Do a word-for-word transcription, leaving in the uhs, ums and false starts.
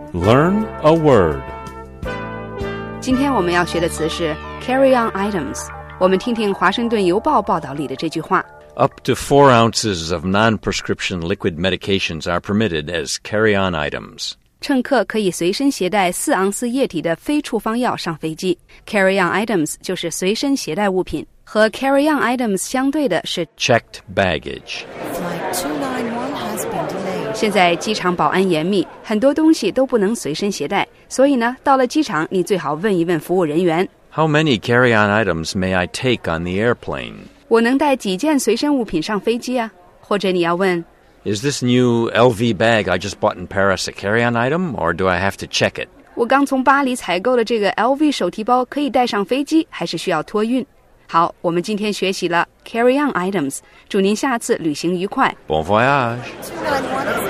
Learn a word. 今天我们要学的词是 carry-on items。我们听听《华盛顿邮报》报道里的这句话。 Up to four ounces of non-prescription liquid medications are permitted as carry-on items. 乘客可以随身携带四盎司液体的非处方药上飞机。Carry-on items 就是随身携带物品，和 carry-on items 相对的是 checked baggage. Flight two ninety-one has been delayed. 现在机场保安严密，很多东西都不能随身携带，所以呢，到了机场你最好问一问服务人员。 How many carry-on items may I take on the airplane? 我能带几件随身物品上飞机啊？或者你要问 Is this new L V bag I just bought in Paris a carry-on item, or do I have to check it? 我刚从巴黎采购的这个 L V 手提包可以带上飞机，还是需要托运？好，我们今天学习了 carry-on items， 祝您下次旅行愉快。 Bon voyage! two ninety-one is